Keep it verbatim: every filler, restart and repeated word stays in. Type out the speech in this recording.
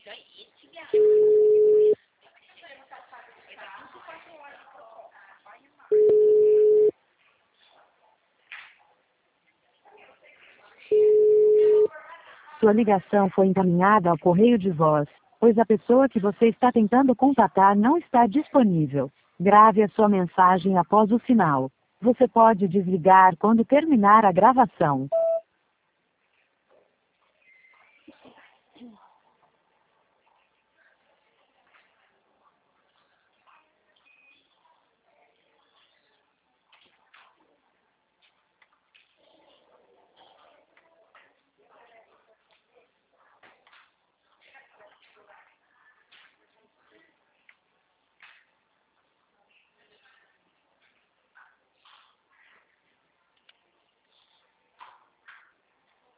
Sua ligação foi encaminhada ao correio de voz, pois a pessoa que você está tentando contatar não está disponível. Grave a sua mensagem após o sinal. Você pode desligar quando terminar a gravação.